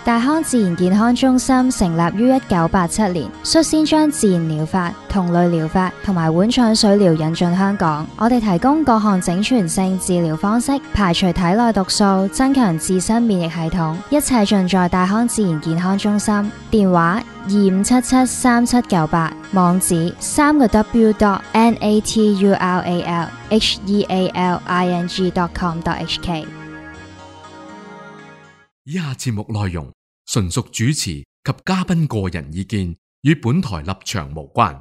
大康自然健康中心成立於1987年，率先將自然療法、同類療法同埋碗腸水療引進香港。我哋提供各項整全性治療方式，排除體內毒素，增強自身免疫系統，一切盡在大康自然健康中心。電話25773798，網址3w.naturalhealing.com.hk。 以下節目內容純屬主持及嘉賓個人意見，與本台立場無關。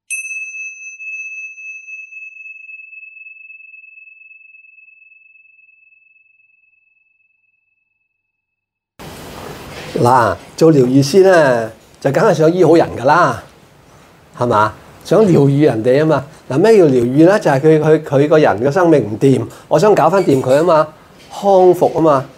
嗱，做療癒師咧，就梗係想醫好人噶啦，係嘛？想療癒人哋啊嘛。嗱，咩叫療癒咧？就係佢個人嘅生命唔掂，我想搞翻掂佢啊嘛，康復啊嘛。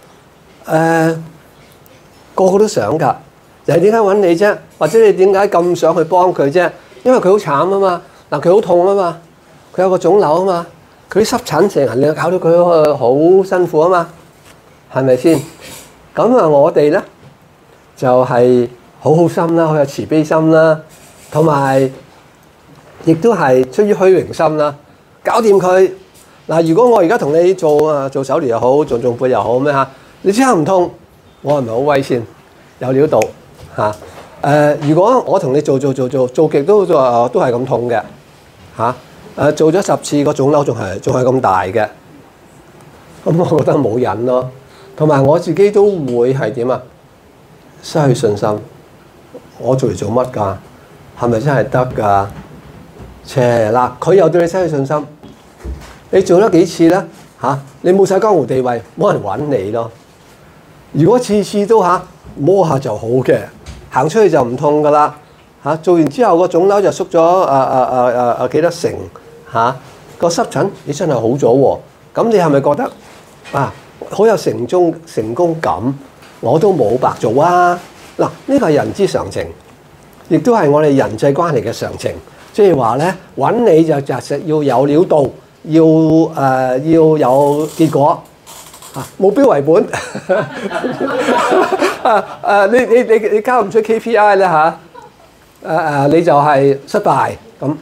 個個都想㗎，就係點解揾你啫？或者你點解咁想去幫佢啫？因為佢好慘啊嘛，嗱佢好痛啊嘛，佢有個腫瘤啊嘛，佢啲濕疹成日你搞到佢好辛苦啊嘛，係咪先？咁啊，我哋咧就係好好心啦，好有慈悲心啦，同埋亦都係出於虛榮心啦，搞掂佢。嗱，如果我而家同你做手療又好，做頌缽又好咩嚇？你即刻唔痛，我係咪好威先？有料到嚇？如果我同你做極都係咁痛嘅嚇？做咗10次個腫瘤仲係咁大嘅，咁我覺得冇癮咯。同埋我自己都會係點啊？失去信心。我做嚟做乜㗎？係咪真係得㗎？嗱，佢又對你失去信心。你做咗幾次咧嚇？你冇晒江湖地位，冇人揾你咯。如果次次都摸下就好嘅，行出去就唔痛噶啦嚇。做完之後個腫瘤就縮咗幾多成嚇？個濕疹你真係好咗喎。咁你係咪覺得好有成功感？我都冇白做啊！嗱，呢個係人之常情，亦都係我哋人際關係嘅常情。即係話咧，揾你就實要有料到，要有結果。目標為本你交唔出 KPI 咧你就係失敗咁。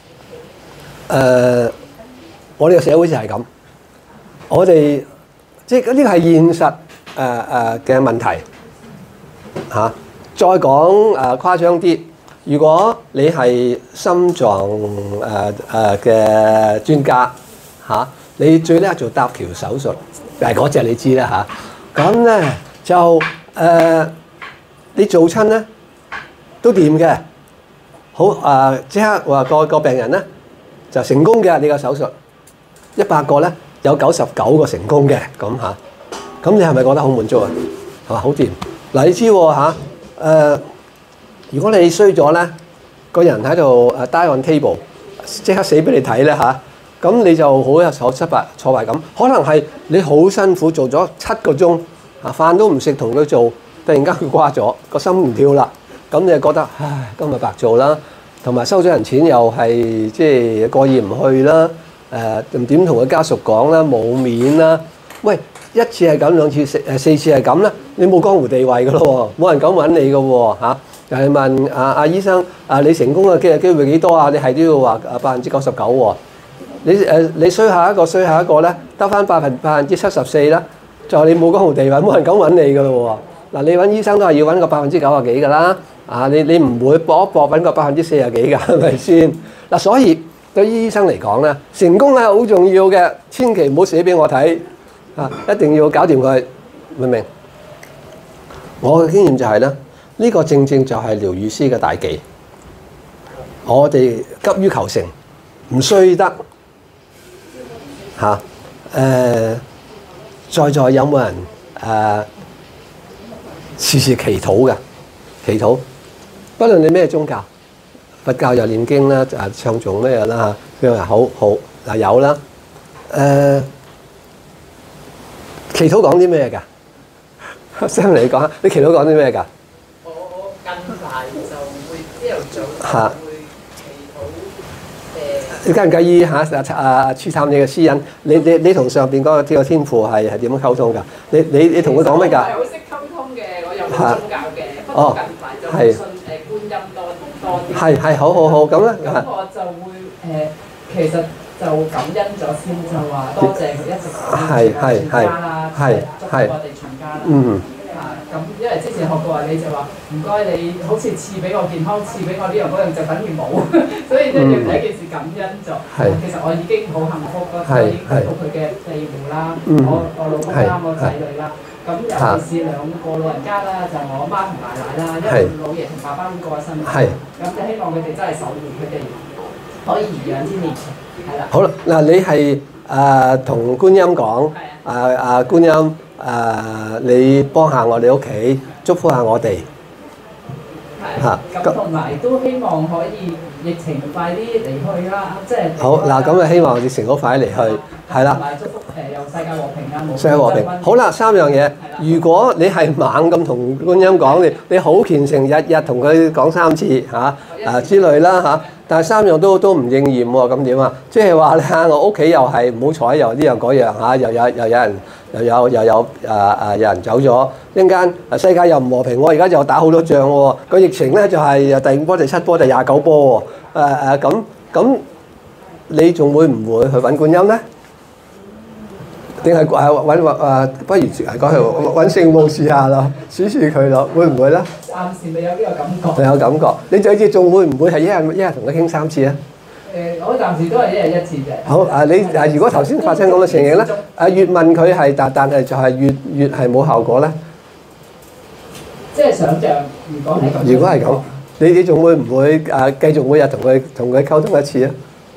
我哋個社會就係咁，我哋即係呢個係現實嘅問題嚇。再講誇張啲，如果你係心臟嘅專家嚇，你最叻做搭橋手術。但係嗰隻你知啦嚇，咁咧就你做親咧都掂嘅，好即刻話個病人咧就成功嘅，你個手術100個咧有99個成功嘅咁嚇，咁你係咪覺得好滿足啊？係嘛，好掂嗱，你知喎如果你衰咗咧，個人喺度die on table， 即刻死俾你睇咧嚇。咁你就好有挫敗感，可能係你好辛苦做咗7個鐘，飯都唔食同佢做，突然間佢瓜咗，個心唔跳啦，咁你就覺得唉，今日白做啦，同埋收咗人錢又係即係過意唔去啦，點同佢家屬講啦，冇面啦，喂，一次係咁，2次4次係咁啦，你冇江湖地位噶咯喎，冇人敢揾你噶喎嚇，又係問阿醫生你成功嘅機會幾多啊？你係都要話99%喎。你衰下一個咧，得翻74%啦，就你冇江湖地位，冇人敢揾你噶咯喎。嗱，你揾醫生都係要揾個90幾噶啦，你唔會搏一搏揾個40幾㗎，係咪先？嗱，所以對於醫生嚟講咧，成功係好重要嘅，千祈唔好寫俾我睇，一定要搞掂佢，明唔明？我嘅經驗就係咧，呢個正正就係療癒師嘅大忌。我哋急於求成，唔衰得。在座有冇人時時祈禱嘅？祈禱，不論你咩宗教，佛教又念經啦，唱頌咩啦嚇，佢話好嗱有啦。祈禱講啲咩㗎？Sam 你講，你祈禱講啲咩㗎？ 我近排就會朝頭早你介唔介意嚇刺探你嘅私隱？你同上邊嗰個天父係點樣溝通㗎？你同佢講乜㗎？ 我係好識溝通嘅，我又宗教嘅，不過近排就會信觀音多啲。 係好咁咧。 咁我就會其實就感恩咗先，就話多謝佢一直全家啦，祝福我哋全家啦。咁因為之前學過話，你就話唔該你好似賜俾我健康，賜俾我呢樣嗰樣就等於冇，所以都要第一件事感恩咗。其實我已經好幸福啦，我已經得到佢嘅庇護啦，我老公啦，我仔女啦。咁尤其是兩個老人家啦，就我媽同奶奶啦，因為老爺同爸爸都過咗身，咁就希望佢哋真係守護佢哋，可以頤養天年。係啦。好啦， 嗱你係同觀音講，觀音。你幫下我哋屋企，祝福下我哋。 係。咁同埋都希望可以疫情快啲離去啦，即係。好嗱，咁啊希望疫情好快啲離去，係啦。 同埋祝福有世界和平啊！ 世界和平。好啦，3樣嘢。如果你係猛咁同觀音講，你好虔誠，日日同佢講3次之類啦嚇。但係3樣都唔應驗喎，咁點啊？即係話咧，我屋企又係唔好彩，又呢樣嗰樣嚇，又有人走咗，一陣間世界又唔和平喎，而家又打好多仗喎，個疫情咧就係第5波、第7波、第29波喎，咁你仲會唔會去揾觀音咧？定係不如係講去揾聖母試下咯，試佢咯，會唔會咧？ 暫時未有呢個感覺。 未有感覺，你最至仲會唔會係一日同佢傾3次啊？ 我暫時都係1日1次啫。 好你如果頭先發生咁嘅情形咧，越問佢係，但係就係越係冇效果咧。 即係想像，如果係咁， 你仲會唔會繼續每日同佢溝通1次啊？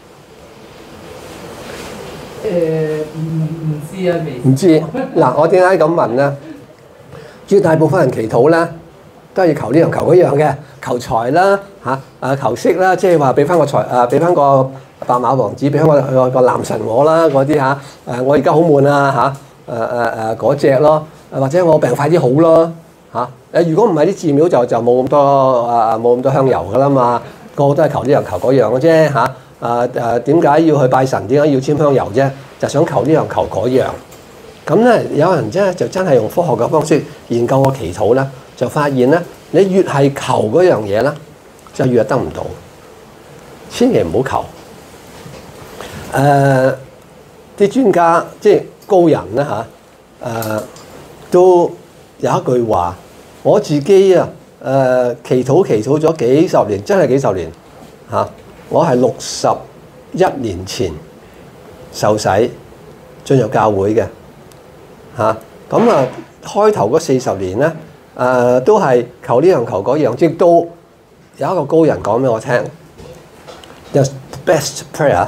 唔知啊，未。 唔知嗱，我點解咁問咧？絕大部分人祈禱咧，都係要求呢樣求嗰樣嘅，求財啦求色啦，即係話俾翻個財俾翻個白馬王子，俾翻個男神我啦嗰啲我而家好悶啊嗰隻咯，或者我病快啲好咯如果唔係啲寺廟就冇咁多香油噶啦嘛，個個都係求呢樣求嗰樣嘅啫點解要去拜神？點解要簽香油啫？就想求呢樣求嗰樣。咁咧，有人就真係用科學嘅方式研究個祈禱咧，就發現咧，你越係求嗰樣嘢咧，就越係得唔到。千祈唔好求。啲專家即係高人咧都有一句話，我自己祈禱咗幾十年，真係幾十年我係61年前受洗進入教會嘅咁開頭嗰40年咧都係求呢樣求嗰樣，直到有一個高人講俾我聽 ，The best prayer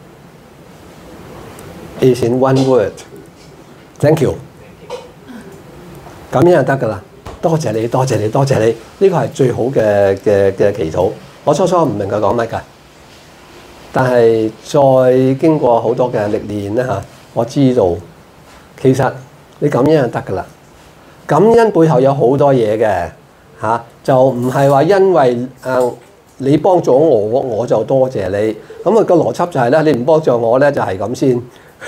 is in one word, thank you。咁樣就得㗎啦，多謝你，多謝你，多謝你，呢個係最好嘅祈禱。我初初唔明佢講乜㗎。但係再經過好多嘅歷練咧我知道其實你感恩就得㗎啦。感恩背後有好多嘢嘅就唔係話因為你幫助我就多謝你。咁個邏輯就係咧，你唔幫助我咧就係咁先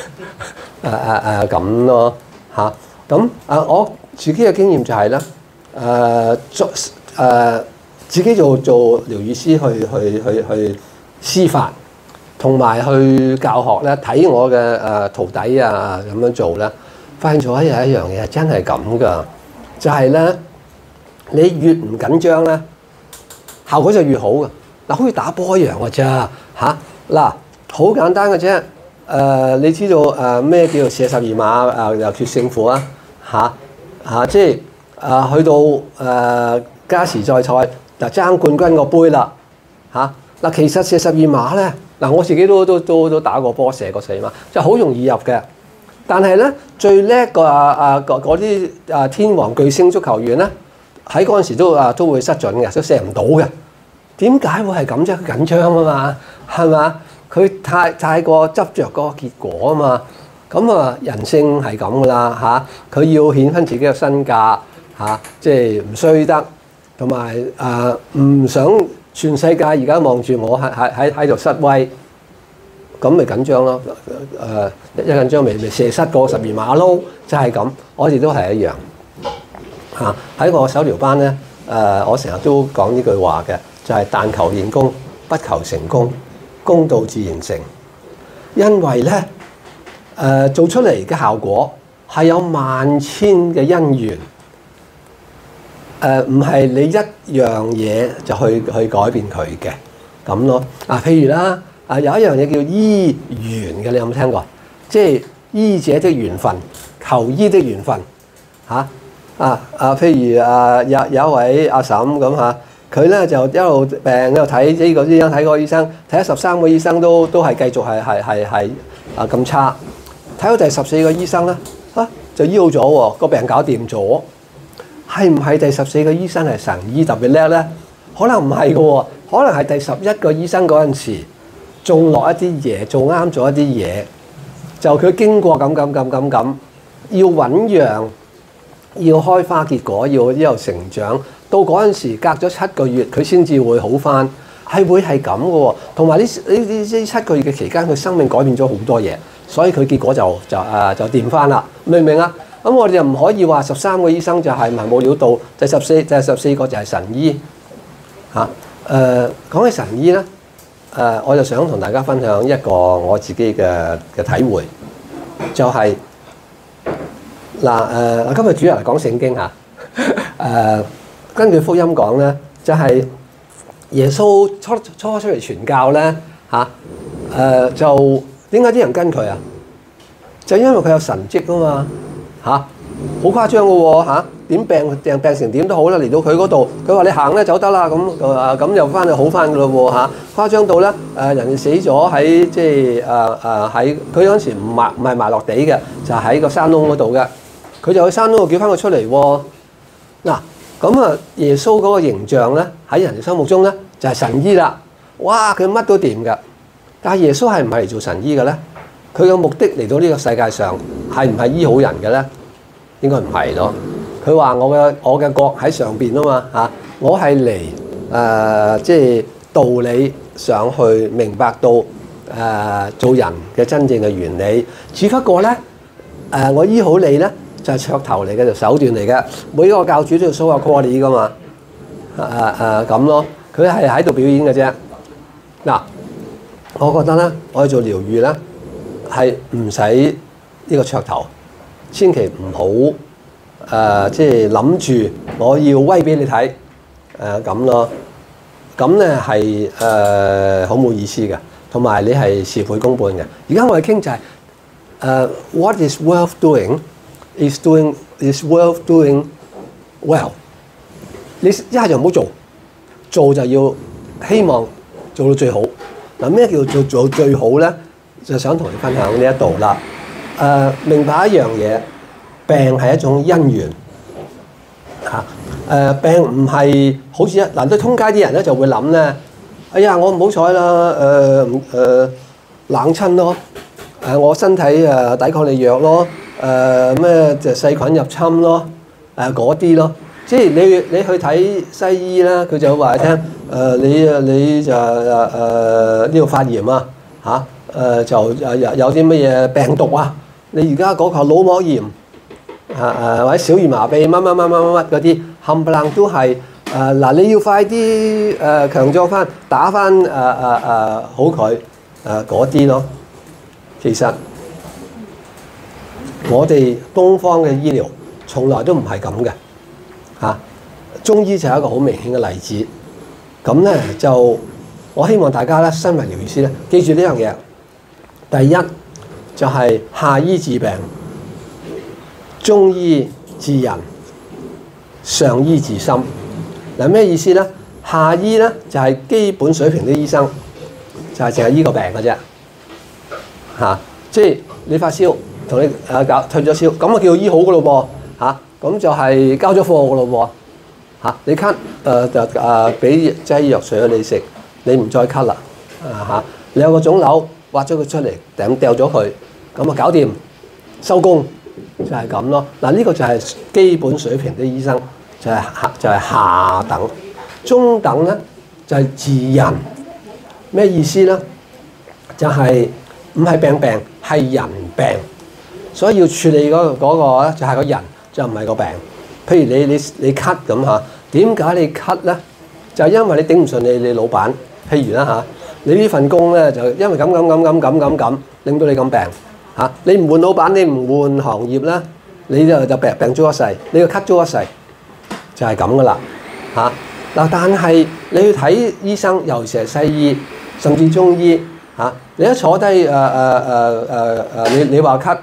咁咯咁我自己嘅經驗就係咧自己做療癒師去施法。同埋去教學咧，睇我嘅徒弟咁樣做咧，發現咗一樣嘢真係咁噶，就係咧你越唔緊張咧，效果就越好噶。嗱，好似打波一樣㗎咋嗱，好簡單嘅啫。你知道咩叫做射12碼又決勝負即係去到加時賽就爭冠軍個杯啦嗱，其實射12碼咧。嗱，我自己都打過波，射過12碼，就好容易入嘅。但係咧，最叻嗰啲天王巨星足球員咧，喺嗰陣時都會失準嘅，都射唔到嘅。點解會係咁啫？緊張啊嘛，係嘛？佢太過執着嗰個結果啊嘛。咁人性係咁噶啦佢要顯翻自己嘅身價即係唔衰得，同埋唔想。全世界而家望住我喺度失威，咁咪緊張咯。一緊張咪射失個12碼咯，就係咁。我哋都係一樣喺我手療班咧，我成日都講呢句話嘅，就係、但求練功，不求成功，功到自然成。因為咧，做出嚟嘅效果係有萬千嘅因緣，唔係你一樣嘢就去改變佢嘅咁咯。譬如啦，有一樣嘢叫醫緣嘅，你有冇聽過？即係醫者的緣分，求醫的緣分嚇。譬如有一位阿嬸咁嚇，佢咧就一路病一路睇呢個醫生睇嗰個醫生，睇咗13個醫生都係繼續係咁差，睇到第14個醫生咧就醫好咗喎，個病搞掂咗。係唔係第14個醫生係神醫特別叻咧？可能唔係嘅喎，可能係第11個醫生嗰陣時種落一啲嘢，做啱咗一啲嘢，就佢經過咁，要醖釀，要開花結果，要一路成長，到嗰陣時隔咗7個月，佢先至會好返，係會係咁嘅喎。同埋呢7個月嘅期間，佢生命改變咗好多嘢，所以佢結果就掂返啦，明唔明啊？咁我哋就唔可以話13個醫生就係冇料到，第14個就係神醫嚇。講起神醫咧，我就想同大家分享一個我自己嘅體會，就係我今日主要嚟講聖經嚇。根據福音講咧，就係耶穌初出嚟傳教咧嚇，就點解啲人跟佢啊？就因為佢有神蹟啊嘛。好誇張嘅喎點病成點都好啦，嚟到佢嗰度，佢話你行咧走得啦，咁又翻去好翻嘅咯喎誇張到咧人哋死咗喺即係喺佢嗰陣時唔係埋落地嘅，就喺個山窿嗰度嘅，佢就去山窿度叫翻佢出嚟喎。咁耶穌嗰個形象咧喺人哋心目中咧就係神醫啦，哇佢乜都掂㗎。但係耶穌係唔係嚟做神醫嘅咧？佢嘅目的嚟到呢個世界上係唔係醫好人嘅咧？應該唔係咯。佢話我嘅國喺上邊啊嘛我係嚟即係道理上去明白到做人嘅真正嘅原理。只不過咧我醫好你咧就係噱頭嚟嘅，就手段嚟嘅。每一個教主都要 show 下 quality 噶嘛咁咯。佢係喺度表演嘅啫。我覺得咧，我去做療愈咧係唔使呢個噱頭。千祈唔好即係諗住我要威俾你睇咁咯，咁咧係好冇意思嘅，同埋你係事倍功半嘅。而家我哋傾就係what is worth doing is worth doing well。你一係就唔好做，做就要希望做到最好。咩叫做最好咧？就想同你分享呢一度啦。明白一樣嘢，病係一種因緣病唔係好似對通街啲人咧就會諗咧，哎呀我唔好彩啦，冷親咯，我身體抵抗力弱咯，咩就細菌入侵咯，嗰啲咯，即係你去睇西醫啦，佢就會話你聽，你就呢度發炎就有啲乜嘢病毒啊。你而家嗰個腦膜炎或者小兒麻痹乜嗰啲冚唪唥都係你要快啲強壯翻，打翻好佢嗰啲咯。其實我哋東方嘅醫療從來都唔係咁嘅中醫就係一個好明顯嘅例子。咁咧就我希望大家咧身為療愈師咧，記住呢樣嘢。第一就係下醫治病，中醫治人，上醫治心。咩意思咧？下醫咧就係基本水平啲醫生，就係淨係醫個病嘅啫。即係你發燒，同你退咗燒，咁叫醫好嘅咯噃。咁就係交咗貨嘅咯噃。你咳就俾劑藥水你食，你唔再咳啦。你有個腫瘤，挖咗佢出嚟，掉咗佢。咁搞掂，收工就係咁咯。呢個就係基本水平啲醫生，就係下等。中等咧就係治人。咩意思咧？就係唔係病係人病，所以要處理嗰個咧就係個人，就唔係個病。 譬如你咳咁嚇，點解你咳咧？就係因為你頂唔順你老闆。譬如啦嚇，你呢份工咧就因為咁，令到你咁病嚇。你唔換老闆，你唔換行業咧，你就病咗一世，你就咳咗一世，就係咁噶啦嚇。嗱，但係你去睇醫生，尤其是西醫，甚至中醫嚇，你一坐低你話咳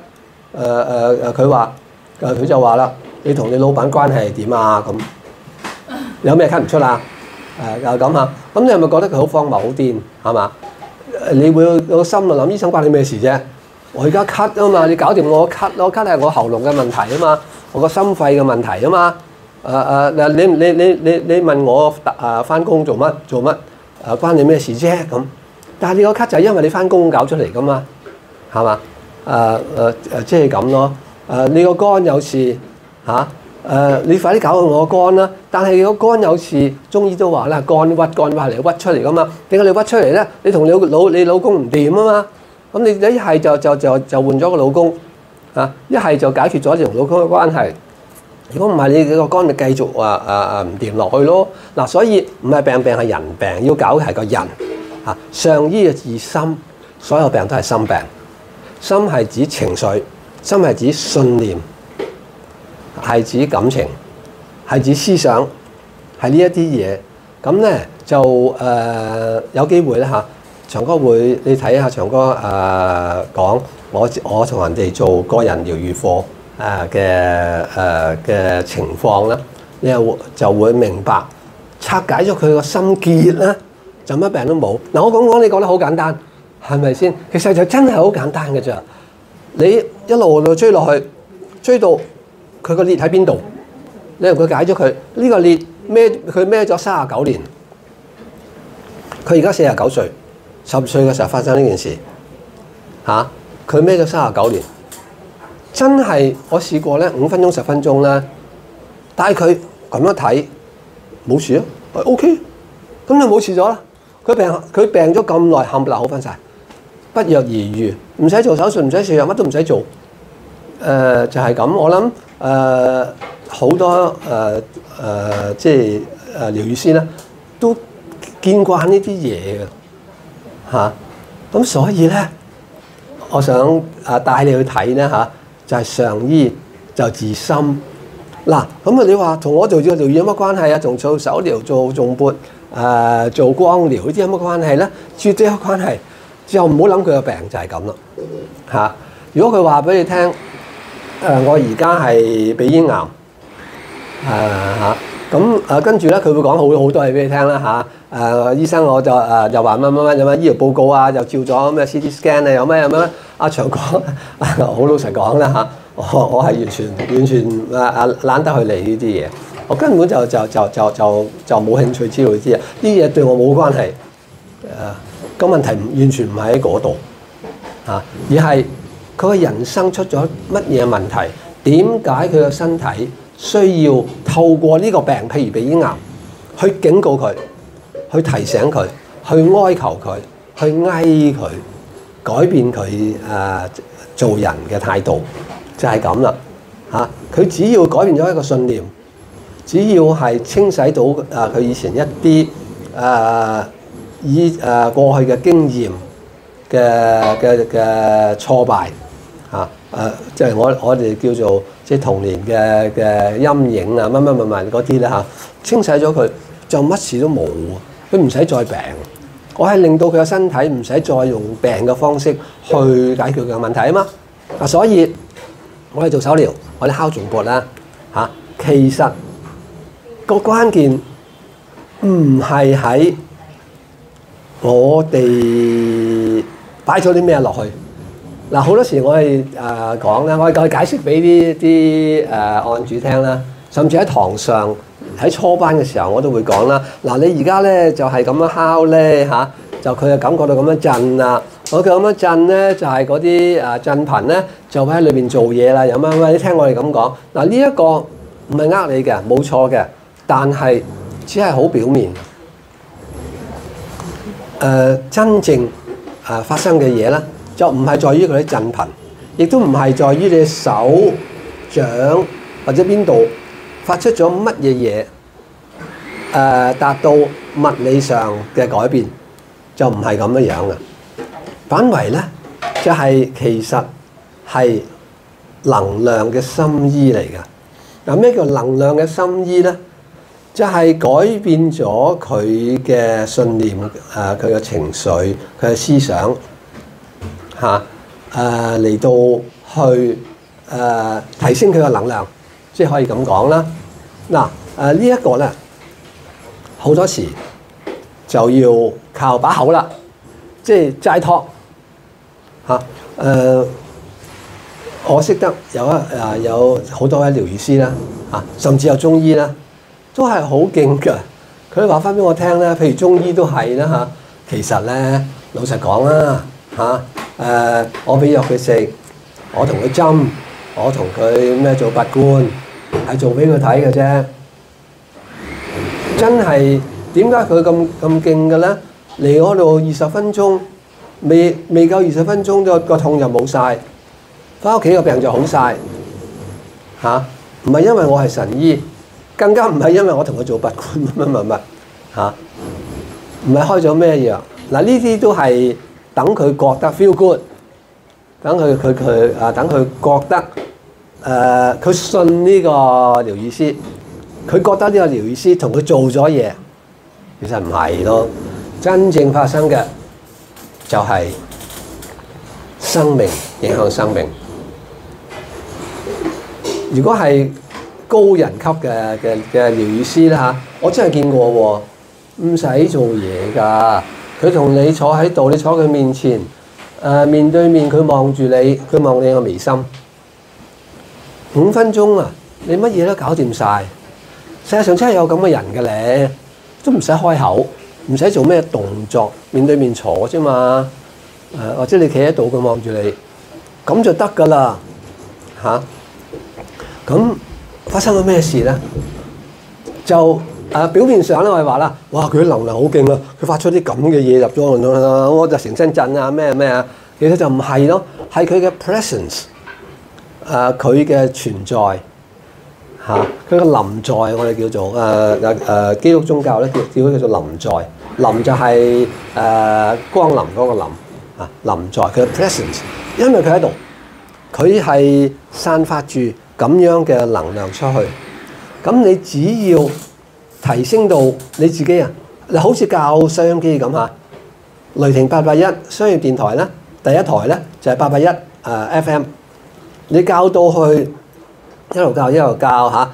佢就話啦，你同你老闆關係係點啊？咁有咩咳唔出啊？又咁嚇，咁你係咪覺得佢好荒謬、好癲係嘛？你會個心度諗，醫生關你咩事啫？我而家咳啊嘛，你搞掂我咳，我咳係我喉嚨嘅問題啊嘛，我個心肺嘅問題啊嘛。嗱，你問我翻工做乜關你咩事啫？咁，但係你個咳就係因為你翻工搞出嚟噶嘛，係嘛？即係咁咯。你個肝有事嚇，你快啲搞到我個肝啦！但係個肝有事，中醫都話啦，肝鬱嚟屈出嚟噶嘛？點解你屈出嚟咧？你同你老公唔掂啊嘛？咁你一係就換咗個老公啊，一係就解決咗你同老公嘅關係。如果唔係，你個肝咪繼續唔掂落去咯。嗱，所以唔係病係人病，要搞嘅係個人嚇。上醫嘅治心，所有病都係心病。心係指情緒，心係指信念，係指感情，係指思想，係呢一啲嘢。咁咧就有機會咧嚇，長哥會你睇下長哥講我同人哋做個人療癒課嘅情況咧，你又就會明白拆解咗佢個心結咧，就乜病都冇。嗱，我講你覺得好簡單，係咪先？其實就真係好簡單嘅咋。你一路追落去，追到佢個裂喺邊度，你同佢解咗佢呢個裂佢孭咗39年，佢而家49歲，10歲嘅時候發生呢件事嚇，佢孭咗39年。真係我試過咧，5分鐘10分鐘咧，帶佢咁樣睇冇事啊，OK，咁就冇事咗啦。佢病咗咁耐，冚唪唥好翻晒，不藥而癒，唔使做手術，唔使食藥，乜都唔使做。就係咁。我諗好多即係療癒師咧，都見慣呢啲嘢嘅嚇。咁所以咧，我想帶你去睇咧嚇。就係上醫就治心嗱，咁你話同我做療癒有乜關係啊？同做手療、做頌缽、做光療呢啲有乜關係咧？絕對有關係。之後唔好諗佢個病就係咁啦嚇。如果佢話俾你聽，我而家係鼻咽癌咁跟住咧佢會講好多嘢俾你聽啦嚇。醫生我就又話乜有乜醫療報告啊，又照咗咩 CT scan 啊，有咩阿長講好老實講啦嚇，我係完全懶得去理呢啲嘢，我根本就冇興趣知道呢啲嘢，呢啲嘢對我冇關係。個問題完全唔係喺嗰度嚇，而係佢個人生出咗乜嘢問題？點解佢個身體需要透過呢個病，譬如鼻咽癌，去警告佢，去提醒佢，去哀求佢，去佢改變佢做人嘅態度，就係咁啦嚇。佢只要改變咗一個信念，只要係清洗到佢以前一啲過去嘅經驗嘅挫敗嚇，即係我哋叫做即係童年嘅陰影啊，乜嗰啲咧嚇，清洗咗佢就乜事都冇，佢唔使再病。我係令到佢嘅身體唔使再用病嘅方式去解決佢嘅問題啊嘛。所以我哋做手療，我哋敲頌缽啦嚇，其實個關鍵唔係喺我哋擺咗啲咩落去。嗱，好多時我哋講咧，我哋解釋俾啲案主聽啦，甚至喺堂上喺初班嘅時候我都會講啦。嗱，你而家咧就係咁樣敲咧嚇，就佢就感覺到咁樣震啦。我佢咁樣震咧，就係嗰啲震頻咧就會喺裏邊做嘢啦。有乜你聽我哋咁講嗱，呢一個唔係呃你嘅，冇錯嘅，但係只係好表面。真正發生嘅嘢咧，就唔係在於佢啲震頻，亦都唔係在於你手掌或者邊度發出咗乜嘢嘢達到物理上嘅改變，就唔係咁樣樣嘅。反為咧，就係其實係能量嘅深醫嚟嘅。嗱，咩叫能量嘅深醫咧？就係改變咗佢嘅信念，佢嘅情緒，佢嘅思想嚇，嚟到去提升佢嘅能量，即係可以咁講啦。嗱，呢一個咧，好多時就要靠把口啦，即係齋託嚇。我識得有好多位療愈師啦嚇，甚至有中醫啦。都係好勁㗎，佢話翻俾我聽咧，譬如中醫都係啦嚇。其實咧，老實講啦嚇，我俾藥佢食，我同佢針，我同佢咩做拔罐，係做俾佢睇嘅啫。真係點解佢咁勁嘅咧？嚟嗰度20分鐘，未夠20分鐘，個痛就冇晒，翻屋企個病就好晒嚇。唔係因為我係神醫。更加唔係因為我同佢做拔罐乜嚇，唔係開咗咩藥嗱？呢啲都係等佢覺得 feel good， 等佢等佢覺得佢信呢個療愈師，佢覺得呢個療愈師同佢做咗嘢，其實唔係咯。真正發生嘅就係生命影響生命。如果係高人級嘅療愈師啦嚇，我真係見過喎，唔使做嘢㗎，佢同你坐喺度，你坐佢面前，面對面佢望住你，佢望你個眉心，5分鐘啊，你乜嘢都搞掂晒。世界上真係有咁嘅人嘅咧，都唔使開口，唔使做咩動作，面對面坐啫嘛，或者你企喺度佢望住你，咁就得㗎啦嚇，咁。發生咗咩事咧？就表面上咧，我哋話啦，哇！佢啲能量好勁啊，佢發出啲咁嘅嘢入咗，我就成身震啊，咩咩啊。其實就唔係咯，係佢嘅 presence， 佢嘅存在嚇，佢嘅臨在，我哋叫做基督宗教咧叫佢做臨在。臨就係光臨嗰個臨啊，臨在佢嘅 presence， 因為佢喺度，佢係散發住咁樣嘅能量出去，咁你只要提升到你自己啊，你好似教收音機咁嚇，雷霆881商業電台咧，第一台咧就係881FM， 你教到去一路教嚇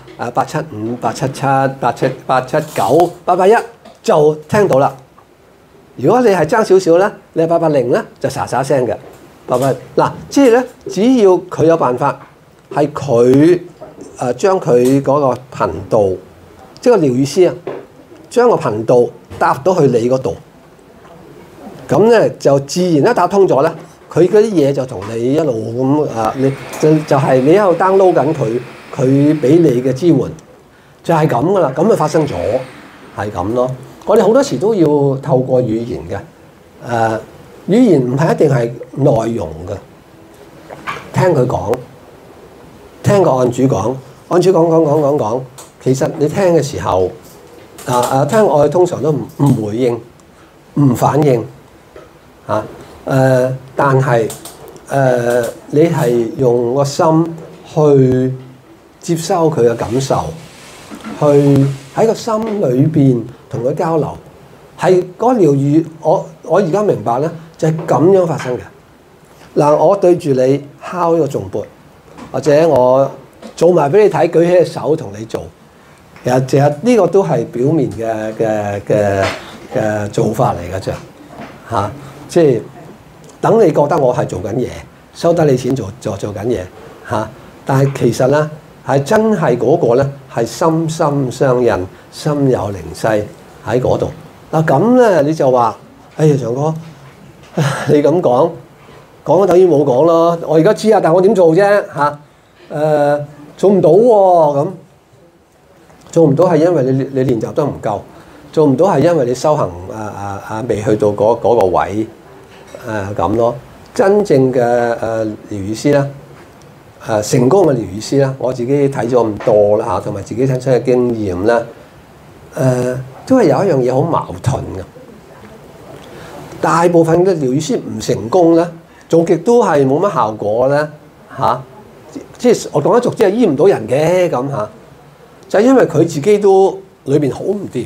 ，875、877、879、881就聽到啦。如果你係爭少少咧，你係880咧就沙沙聲嘅881。嗱，即係咧，只要佢有辦法。係佢將佢嗰個頻道，即係個療愈師啊，將個頻道搭到去你嗰度，咁咧就自然一打通咗咧，佢嗰啲嘢就同你一路咁你就係你一路 download 緊佢俾你嘅支援，就係咁噶啦，咁就發生咗，係咁咯。我哋好多時都要透過語言嘅，語言唔係一定係內容嘅，聽佢講。聽個案主講，案主講，其實你聽嘅時候，聽我哋通常都唔回應，唔反應，但係你係用個心去接收佢嘅感受，去喺個心裏邊同佢交流，係嗰療愈。我而家明白咧，就係咁樣發生嘅。嗱，我對住你敲呢個頌缽。或者我做埋俾你睇，舉起隻手同你做，其實呢個都係表面嘅做法嚟㗎啫嚇，即係等你覺得我係做緊嘢，收得你錢做緊嘢嚇，但係其實咧係真係嗰個咧係心心相印，心有靈犀喺嗰度。嗱咁咧你就話，哎呀長哥，你咁講咗等於冇講咯。我而家知啊，但我點做啫嚇？做唔到喎，咁做唔到係因為你練習得唔夠，做唔到係因為你修行未去到嗰個位咁咯。真正嘅療愈師咧， 成功嘅療愈師啦，我自己睇咗咁多啦嚇，同埋自己親身嘅經驗啦，都係有一樣嘢好矛盾嘅。大部分嘅療愈師唔成功咧，做極都係冇乜效果咧嚇，即係我講得俗，即係醫唔到人嘅咁嚇，就係因為佢自己都裏邊好唔掂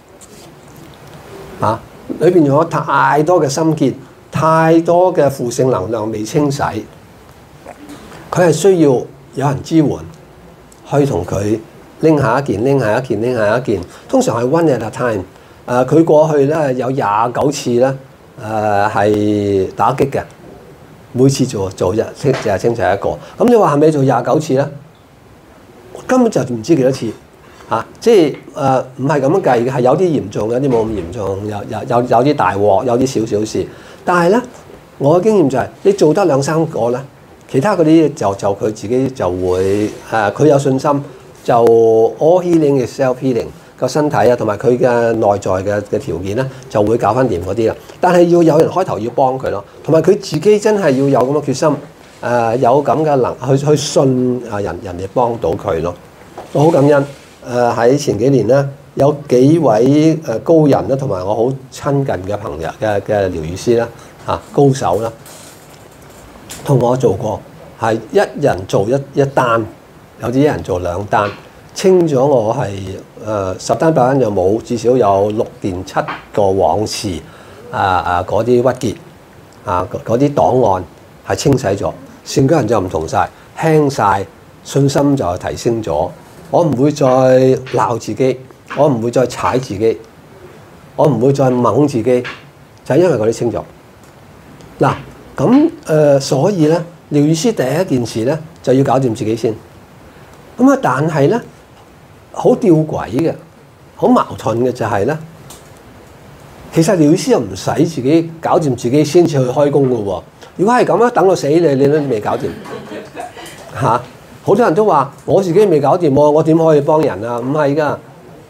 嚇，裏邊用咗太多嘅心結，太多嘅負性能量未清洗。佢係需要有人支援，去同佢拎下一件，拎下一件，拎下一件。通常係 one at a time。佢過去咧有29次咧，係打擊嘅，每次做一清就係清洗一個。咁你話係咪做29次咧？根本就唔知幾多次嚇，即係唔係咁樣計嘅，係有啲嚴重，有啲冇咁嚴重，有啲大鑊，有啲少少事。但係咧，我嘅經驗就係、你做得2-3個咧。其他嗰啲就佢自己就會佢有信心就 all healing is self healing 個身體啊，同埋佢嘅內在嘅條件咧就會搞翻掂嗰啲啦。但係要有人開頭要幫佢咯，同埋佢自己真係要有咁嘅決心有咁嘅去信人哋幫到佢咯。我好感恩喺前幾年咧有幾位高人咧，同埋我好親近嘅朋友嘅療愈師啦高手啦。同我做過，係一人做一單，有啲一人做2單，清咗我係10單8單就冇，至少有6件7個往事嗰啲鬱結嗰啲檔案係清洗咗，成個人就唔同晒，輕晒，信心就提升咗。我唔會再鬧自己，我唔會再踩自己，我唔會再掹自己，就係因為嗰啲清咗嗱。咁所以咧，療愈師第一件事咧就要搞掂自己先。咁但係咧好吊詭嘅，好矛盾嘅就係咧，其實療愈師又唔使自己搞掂自己先至去開工嘅喎。如果係咁啊，等我死你都未搞掂嚇。好多人都話我自己未搞掂喎，我點可以幫人啊？唔係㗎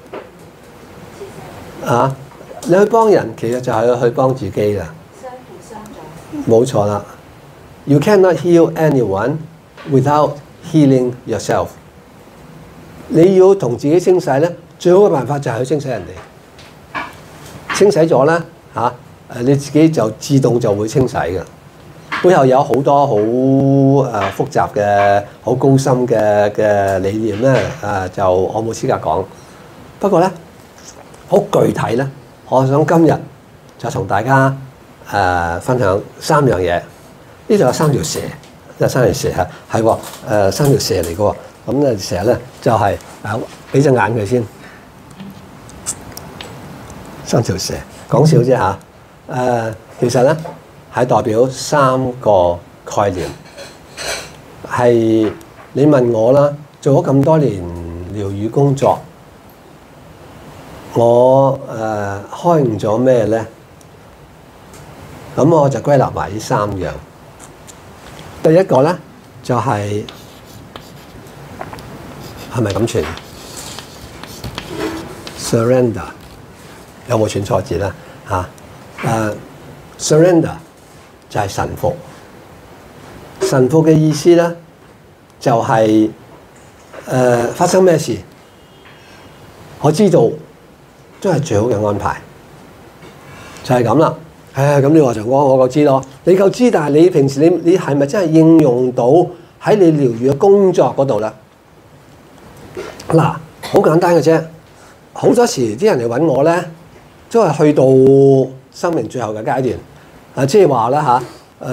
你去幫人其實就係去幫自己啦。冇錯啦 ，You cannot heal anyone without healing yourself。你要同自己清洗咧，最好嘅辦法就係去清洗人哋。清洗咗咧你自己就自動就會清洗嘅。背後有好多好複雜嘅、好高深嘅理念咧，就我冇資格講。不過咧，好具體咧，我想今日就同大家分享3樣嘢。呢度有3條蛇，有3條蛇係喎，3條蛇嚟嘅喎。咁咧蛇咧就係俾隻眼佢先。3條蛇講笑啫嚇。其實咧係代表3個概念。係你問我啦，做咗咁多年療愈工作，我開悟咗咩咧？咁我就歸納埋呢3樣。第一個咧就係咪咁串 ？Surrender 有冇串錯字咧？Surrender 就係臣服。臣服嘅意思咧就係發生咩事，我知道都係最好嘅安排，就係咁啦。咁你話就我夠知咯，你夠知，但係你平時你係咪真係應用到喺你療愈嘅工作嗰度咧？嗱，好簡單嘅啫。好多時啲人嚟揾我咧，都係去到生命最後嘅階段。即係話啦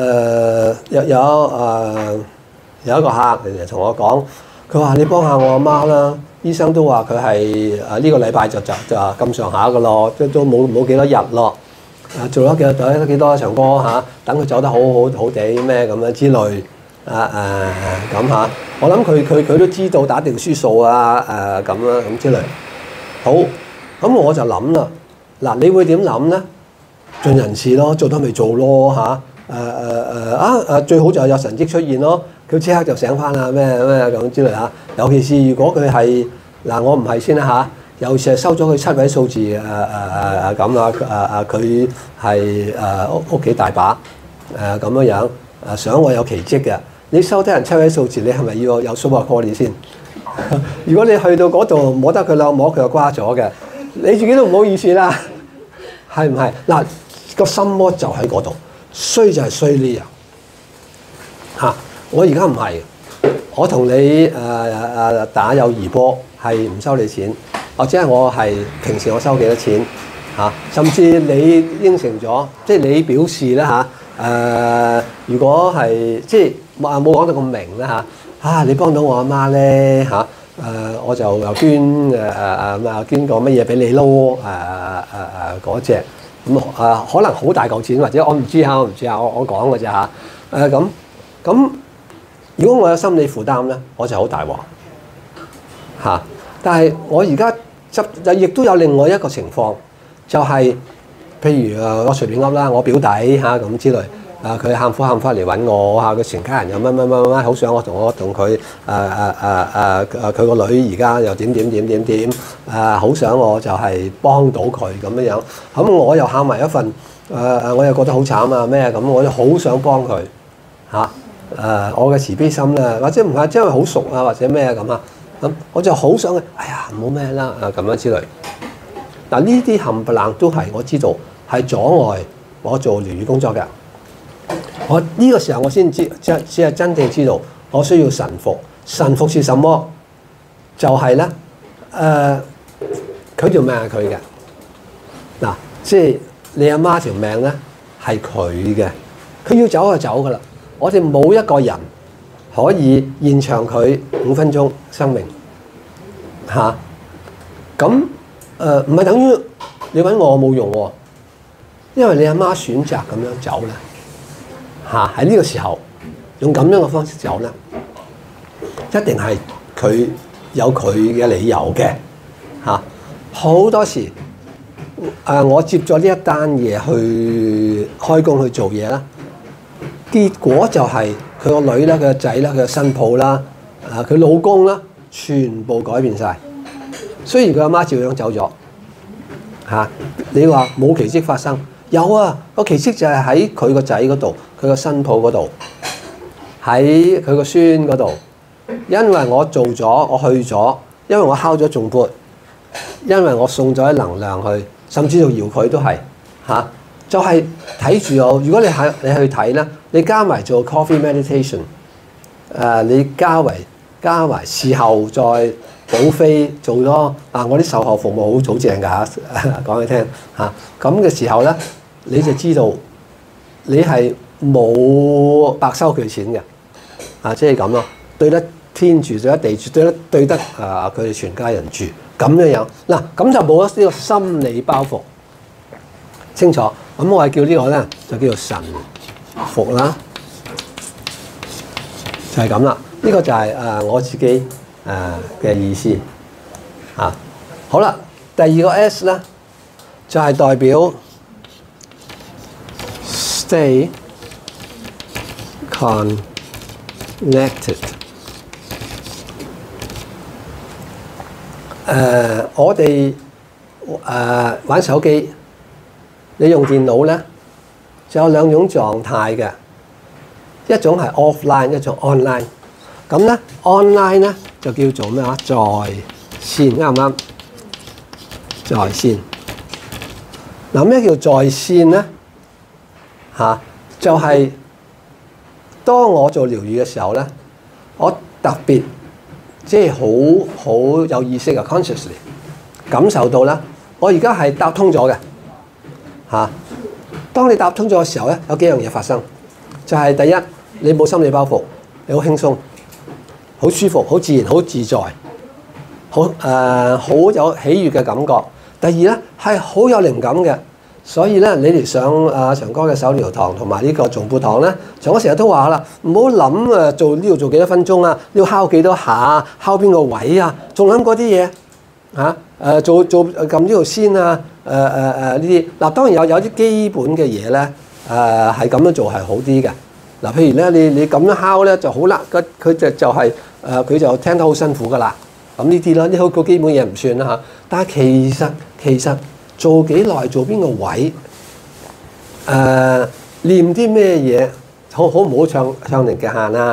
有一個客嚟同我講，佢話你幫下我阿媽啦，醫生都話佢係呢個禮拜就咁上下嘅咯，都冇幾多日咯。做咗幾多場歌等佢走得好地咩咁樣之類咁嚇。我諗佢都知道打定輸數咁之類。好，咁我就諗啦。嗱，你會點諗咧？盡人事咯，做得咪做咯最好就有神蹟出現咯，佢即刻就醒翻啦咩咁之類嚇。尤其是如果佢係我唔係先啦有時係收咗佢7位數字佢係屋企大把咁樣想我有奇蹟嘅， 你收低人抽起數字，你係咪要有 super quality 先？如果你去到嗰度摸得佢兩摸，佢就瓜咗嘅，你自己都唔好意思啦，係唔係？嗱，個心魔就喺嗰度，衰就係衰呢樣嚇。我而家唔係，我同你打友誼波係唔收你錢，或者係我係平時我收幾多錢嚇，甚至你應承咗，即係你表示啦嚇如果係即係冇講到咁明啦嚇，你幫到我阿媽咧嚇，我就又捐捐個乜嘢俾你咯嗰隻咁可能好大嚿錢，或者我唔知嚇，我講嘅啫嚇咁。如果我有心理負擔咧，我就好大鑊嚇。但係我而家亦都有另外一個情況，就係、譬如我隨便噏啦，我表弟咁之類，佢喊苦喊忽嚟揾我佢全家人又乜，好想我同佢佢個女而家又點好想我就係幫到佢咁樣。咁我又喊埋一份我又覺得好慘啊咩咁，我就好想幫佢嚇。我嘅慈悲心啦，或者唔係因為好熟啊，或者咩咁啊，咁我就好想哎呀唔好咩啦咁樣之類。嗱呢啲冚唪唥都係我知道係阻礙我做療癒工作嘅。我呢個時候我先知，只係真正知道我需要臣服。臣服是什麼？就係咧佢條命係佢嘅。嗱，即係你阿媽條命咧係佢嘅，佢要走就走噶啦。我哋冇一個人可以延長佢5分鐘生命嚇。咁唔係等於你揾我冇用喎，因為你阿媽選擇咁樣走咧嚇，喺呢個時候用咁樣嘅方式走咧，一定係佢有佢嘅理由嘅嚇。好多時我接咗呢一單嘢去開工去做嘢啦。結果就係佢個女啦、佢個仔啦、佢個新抱啦、佢老公啦，全部改變晒。雖然佢阿媽照樣走咗嚇，你話冇奇蹟發生？有啊，個奇蹟就係喺佢個仔嗰度、佢個新抱嗰度、喺佢個孫嗰度。因為我做咗，我去咗，因為我敲咗重撥，因為我送咗啲能量去，甚至到搖佢都係嚇。就係睇住我。如果你去睇咧，你加埋做 coffee meditation， 你加埋事後再補飛做咗我啲售後服務好正㗎嚇，講你聽嚇。咁嘅時候咧，你就知道你係冇白收佢錢嘅即係咁咯。對得天住，對得地住，對得佢哋全家人住咁樣嗱，咁就冇咗呢個心理包袱。清楚。咁我係叫呢個咧，就叫做臣服啦，就係咁啦。呢個就係我自己嘅意思嚇。好啦，第二個 S 咧就係代表 stay connected。我哋玩手機。你用電腦咧，就有兩種狀態嘅，一種係 offline， 一種 online。咁咧 online 咧就叫做咩啊？在線啱唔啱？在線。嗱，咩叫在線咧？就係當我做療癒嘅時候咧，我特別即係好有意識嘅 consciously 感受到啦，我而家係搭通咗嘅。當你搭通咗嘅時候咧，有幾樣嘢發生，就係第一，你冇心理包袱，你好輕鬆、好舒服、好自然、好自在，好有喜悅嘅感覺。第二咧係好有靈感嘅，所以咧你哋上長哥嘅手療堂同埋呢個頌缽堂咧，長哥成日都話啦，唔好諗做呢度做幾多分鐘啊，要敲幾多下，敲邊個位啊，仲諗嗰啲嘢做撳呢度先啊。呢啲嗱，當然有啲基本嘅嘢咧，係咁樣做係好啲嘅。嗱，譬如咧，你咁樣敲咧就好啦，佢就係佢就聽得好辛苦噶啦。咁呢啲啦，呢個基本嘢唔算啦嚇。但係其實做幾耐，做邊個位，念啲咩嘢，好唔好唱靈極限啊？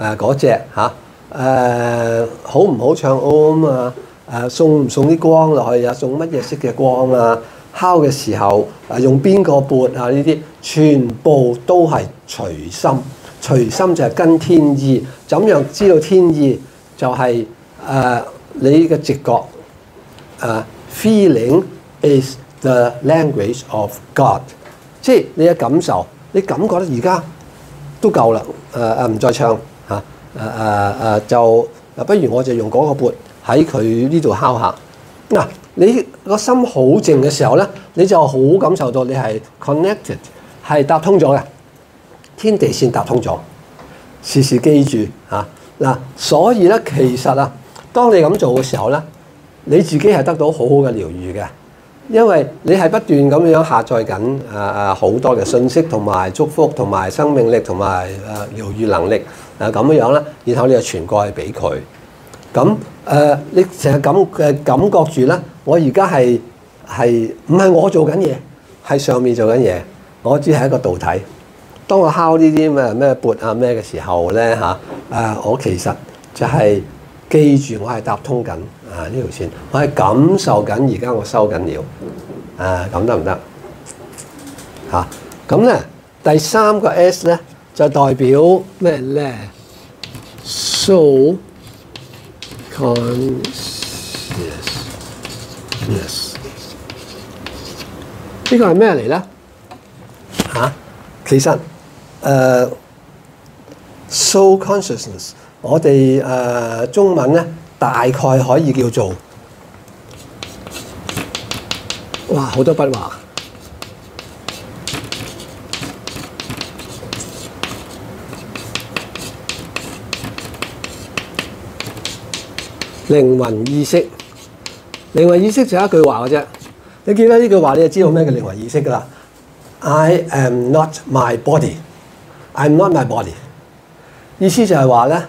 嗰只嚇好唔好唱 Om 啊？送唔送啲光落去啊？送乜嘢色嘅光啊？敲嘅時候用邊個缽啊？呢啲全部都係隨心，隨心就係跟天意。怎樣知道天意？就係、你嘅直覺。Feeling is the language of God， 即係你嘅感受，你感覺咧而家都夠啦，唔再唱嚇，就不如我就用嗰個缽喺佢呢度敲下。嗱，你個心好靜嘅時候咧，你就好感受到你係 connected， 係搭通咗嘅，天地線搭通咗，時時記住嚇嗱。所以咧，其實啊，當你咁做嘅時候咧，你自己係得到好好嘅療愈嘅，因為你係不斷咁樣下載緊好多嘅信息同埋祝福同埋生命力同埋療愈能力咁樣啦，然後你就傳過去俾佢。咁你成日感覺住咧，我而家係唔係我做緊嘢，係上面做緊嘢，我只係一個導體。當我敲呢啲咩缽啊咩嘅時候咧我其實就係記住我係搭通緊呢條線，我係感受緊而家我收緊了咁得唔得嚇？咁咧第三個 S 咧就代表咩咧？So conscious，呢個係咩嚟咧？其實so consciousness， 我哋中文咧大概可以叫做，哇好多筆畫，靈魂意識。靈魂意識就係一句話嘅啫，你記得呢句話你就知道咩叫靈魂意識㗎啦。I am not my body， I'm not my body。意思就係話咧，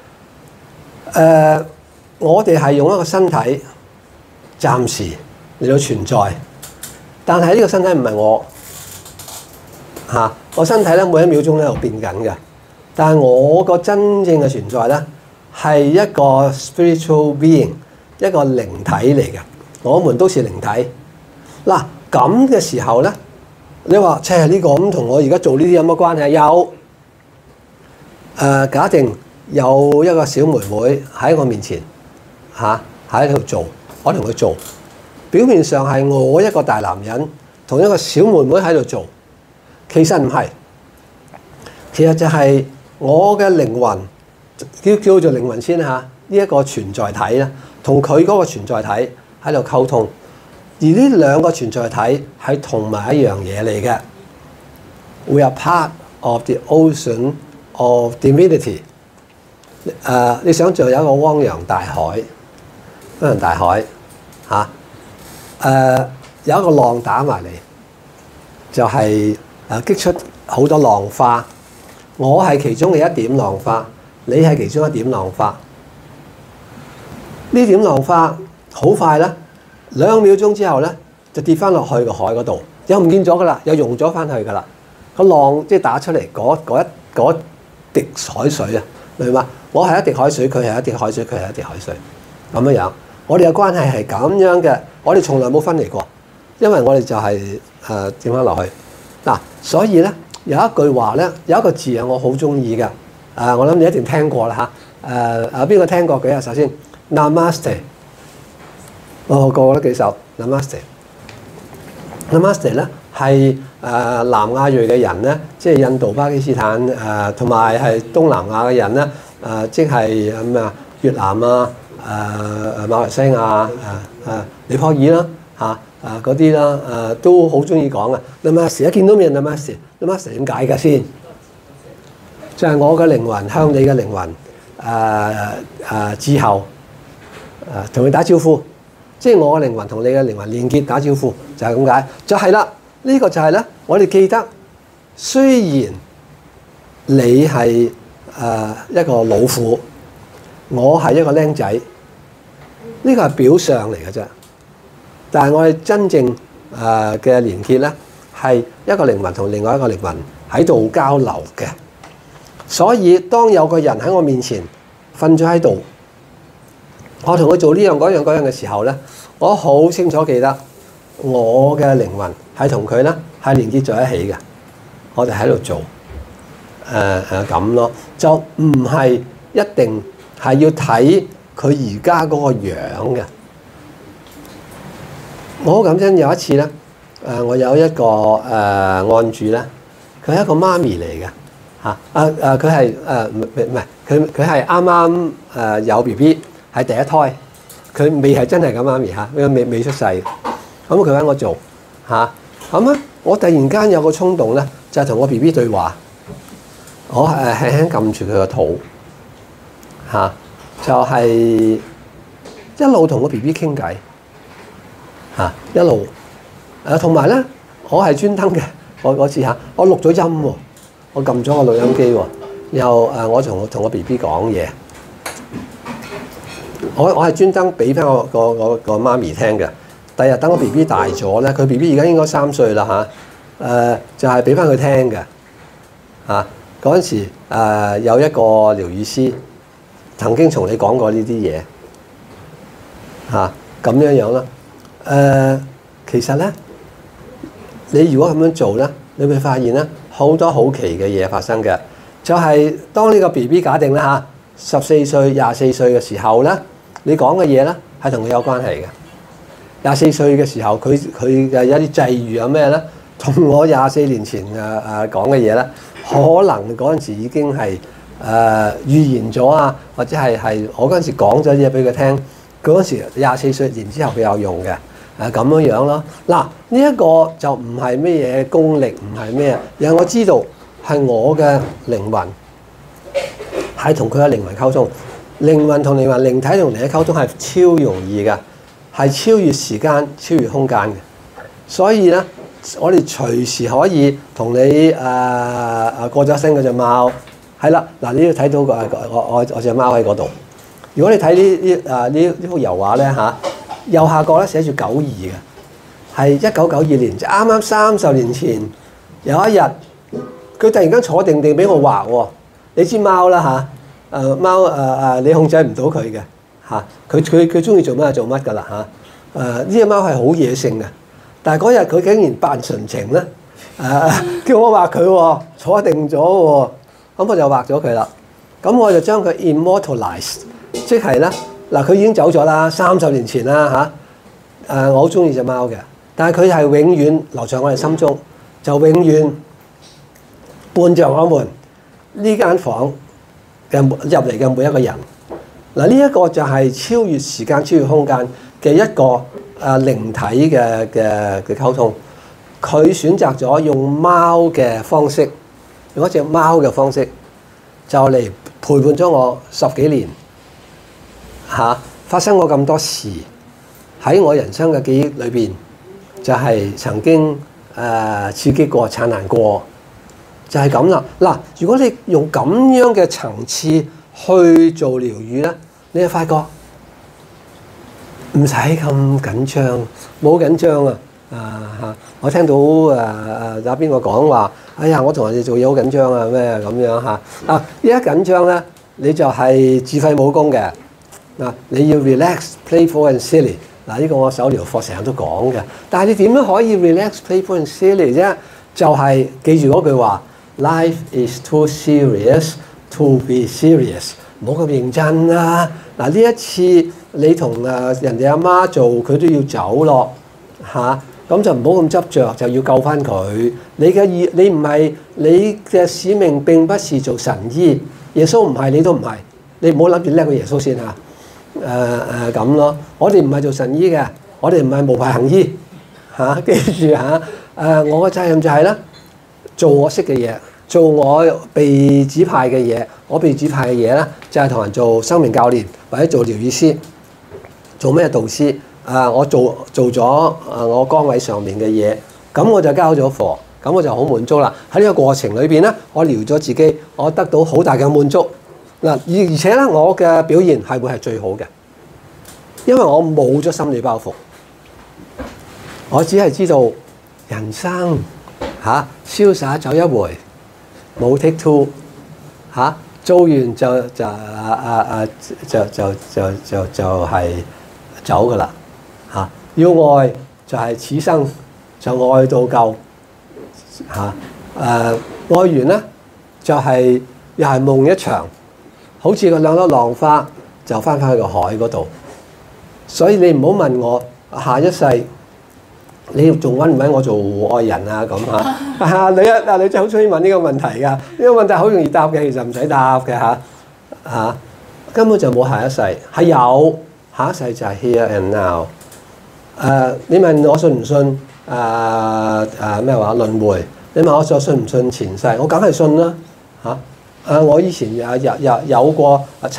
我哋係用一個身體暫時嚟到存在，但係呢個身體唔係我我身體咧每一秒鐘咧喺度變緊嘅，但係我個真正嘅存在咧係一個 spiritual being， 一個靈體嚟嘅，我們都是靈體。嗱咁嘅時候咧，你話呢個咁同我而家做呢啲有乜關係？有假定有一個小妹妹喺我面前喺度做，我同佢做，表面上係我一個大男人同一個小妹妹喺度做，其實唔係，其實就係我嘅靈魂叫做靈魂先呢一個存在體咧，同佢嗰個存在體喺度溝通，而呢兩個存在體係同埋一樣嘢嚟嘅。We are part of the ocean of divinity。你想像有一個汪洋大海，汪洋大海有一個浪打埋嚟，就係擊出好多浪花。我係其中嘅一點浪花，你係其中一點浪花。呢點浪花好快啦，2秒鐘之後咧就跌翻落去個海嗰度，又唔見咗噶啦，又溶咗翻去噶啦。個浪即係打出嚟嗰一滴海水啊，明白？我係一滴海水，佢係一滴海水，佢係一滴海水，咁樣。我哋嘅關係係咁樣嘅，我哋從來冇分離過，因為我哋就係點樣落去嗱。所以咧有一句話咧，有一個字啊，我好中意嘅，我諗你一定聽過啦邊個聽過嘅啊？首先 Namaste， 我個個都舉手 Namaste 咧係南亞裔嘅人咧，即係印度、巴基斯坦同埋係東南亞嘅人咧，即係越南馬來西亞尼泊爾啦嗰啲啦都好中意講嘅。Namaste 一見到面 Namaste 點解㗎先？就係我嘅靈魂向你嘅靈魂致候同佢打招呼，即係我嘅靈魂同你嘅靈魂連結打招呼，就係咁解。就係啦，呢個就係咧，我哋記得，雖然你係一個老婦，我係一個僆仔，呢個係表象嚟嘅啫。但係我哋真正嘅連結咧，係一個靈魂同另外一個靈魂喺度交流嘅。 所以當有個人喺我面前瞓咗喺度，我同佢做呢樣嗰樣嗰樣嘅時候咧，我好清楚記得我嘅靈魂係同佢咧係連結在一起嘅。我哋喺度做咁咯，就唔係一定係要睇佢而家嗰個樣嘅。我好感恩有一次咧，我有一個案主咧，佢係一個媽咪嚟嘅嚇，佢係唔係佢係啱啱有 BB 係第一胎，佢未係真係咁媽咪嚇，未出世。咁佢揾我做嚇，咁啊我突然間有個衝動咧，就係同我 BB 對話，我輕輕撳住佢個肚嚇，就係一路同個 BB 傾偈嚇，一路同埋咧，我係專登嘅，我嗰次嚇，我錄咗音喎，我撳咗個錄音機喎，又我同個 BB 講嘢，我係專登俾翻我個媽咪聽嘅。第日等我 BB 大咗咧，佢 BB 而家應該3歲啦嚇，就係俾翻佢聽嘅嚇。嗰陣時有一個療癒師曾經同你講過呢啲嘢嚇，咁樣樣啦。其實咧，你如果咁樣做咧，你會發現咧好多好奇嘅嘢發生嘅。就係當呢個 BB 假定啦嚇，14歲、24歲嘅時候咧，你講嘅嘢咧係同佢有關係嘅。24歲嘅時候，佢嘅有啲際遇有咩咧？同我24年前講嘅嘢咧，可能嗰陣時已經係預言咗啊，或者係我嗰陣時講咗嘢俾佢聽。嗰陣時24歲然之後佢有用嘅，咁樣樣咯。嗱，呢一個就唔係咩嘢功力，唔係咩，而係我知道係我嘅靈魂係同佢嘅靈魂溝通。靈魂同靈魂、靈體同靈體溝通係超容易嘅。係超越時間、超越空間嘅，所以咧，我哋隨時可以同你過咗身嗰隻貓，係啦，嗱，你要睇到我隻貓喺嗰度。如果你睇呢幅油畫咧嚇，右下角咧寫住92嘅，係1992年，就啱啱30年前有一日，佢突然間坐定定俾我畫喎。你知貓啦嚇，貓你控制唔到佢嘅。嚇，佢中意做乜就做乜㗎啦嚇！呢隻貓係好野性嘅，但係嗰日佢竟然扮純情咧，叫我畫佢喎，坐定咗喎，咁我就畫咗佢啦。咁我就將佢 immortalize， 即係咧嗱，佢已經走咗啦，30年前啦嚇。我好中意隻貓嘅，但係佢係永遠留在我哋心中，就永遠伴着我們呢間房嘅入嚟嘅每一個人。嗱，呢一個就係超越時間、超越空間嘅一個靈體嘅溝通。佢選擇咗用貓嘅方式，用一隻貓嘅方式，就嚟陪伴咗我10幾年嚇。發生過咁多事喺我人生嘅記憶裏邊，就係曾經刺激過、燦爛過，就係咁啦。嗱，如果你用咁樣嘅層次去做療癒咧，你就發覺唔使咁緊張，冇緊張啊！我聽到有邊個講話，哎呀，我同人哋做嘢好緊張啊咩咁樣嚇啊！依家緊張咧，你就係自廢武功嘅嗱，你要 relax, playful and silly 嗱，呢個我手療課成日都講嘅。但係你點樣可以 relax, playful and silly 啫？就係記住嗰句話 ：Life is too serious to be serious。唔好咁認真啦！嗱，呢一次你同人哋阿媽做，佢都要走咯嚇，咁就唔好咁執着，就要救翻佢。你唔係你嘅使命並不是做神醫，耶穌唔係，你都唔係，你唔好諗住叻過耶穌先嚇。咁咯，我哋唔係做神醫嘅，我哋唔係無牌行醫嚇，記住嚇。我嘅責任就係咧，做我識嘅嘢。做我被指派嘅嘢，我被指派嘅嘢咧，就係同人做生命教練或者做療癒師，做咩導師我做咗我崗位上面嘅嘢，咁我就交咗貨，咁我就好滿足啦。喺呢個過程裏邊咧，我療咗自己，我得到好大嘅滿足嗱，而且咧，我嘅表現係會係最好嘅，因為我冇咗心理包袱，我只係知道人生瀟灑走一回。冇 take two 嚇，做完就係走噶啦嚇。要愛就係此生就愛到夠嚇。愛完咧就係又係夢一場，好似個兩粒浪花就翻返去個海嗰度。所以你唔好問我下一世你仲揾唔揾我做愛人啊咁嚇。你真係好中意問呢個問題㗎。呢個問題好容易答嘅，其實唔使答嘅嚇，根本就冇下一世，係有下一世就係 here and now。你問我信唔信咩話輪迴？你問我信唔信前世？我梗係信啦嚇。我以前有過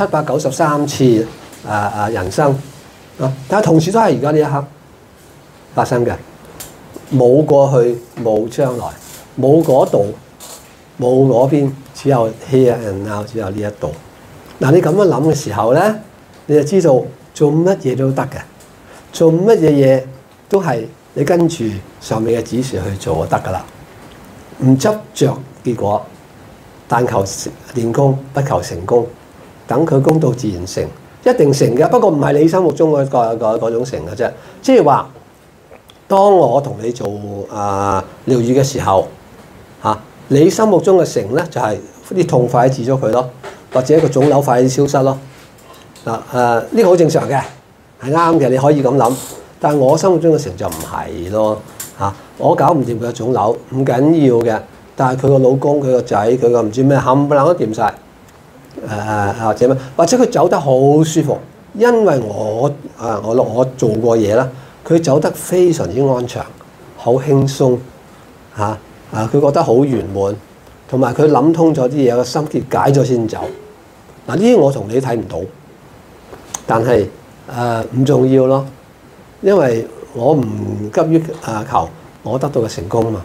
793次人生但係同時都係而家呢一刻發生嘅，冇過去，冇將來，冇嗰度，冇嗰邊，只有 here and now， 只有呢一度。嗱，你咁樣諗嘅時候咧，你就知道做乜嘢都得嘅，做乜嘢都係你跟住上面嘅指示去做就得噶啦，唔執着結果，但求練功，不求成功，等佢功到自然成，一定成嘅。不過唔係你心目中嗰種成嘅啫，即係話當我同你做療癒嘅時候你心目中嘅成咧就係啲痛快治咗佢咯，或者個腫瘤快啲消失咯。呢個好正常嘅，係啱嘅，你可以咁諗。但係我心目中嘅成就唔係咯我搞唔掂佢嘅腫瘤唔緊要嘅，但係佢個老公、佢個仔、佢個唔知咩冚唪唥都掂晒，或者咩，或者佢走得好舒服，因為我做過嘢啦，佢走得非常之安詳，好輕鬆佢覺得好圓滿，同埋佢諗通咗啲嘢，個心結解咗先走。呢啲我同你睇唔到，但係唔重要咯，因為我唔急於求我得到嘅成功嘛。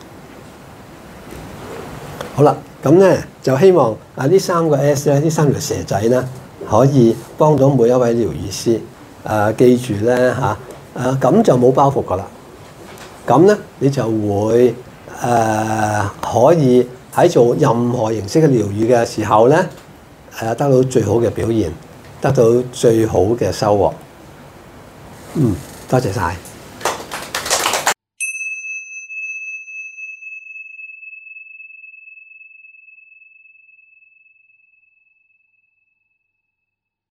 好啦，咁咧就希望呢3個 S 咧，呢3條蛇仔咧，可以幫到每一位療癒師。記住咧咁就冇包袱噶啦。咁咧你就會可以喺做任何形式嘅療癒嘅時候咧得到最好嘅表現，得到最好嘅收穫。多謝晒。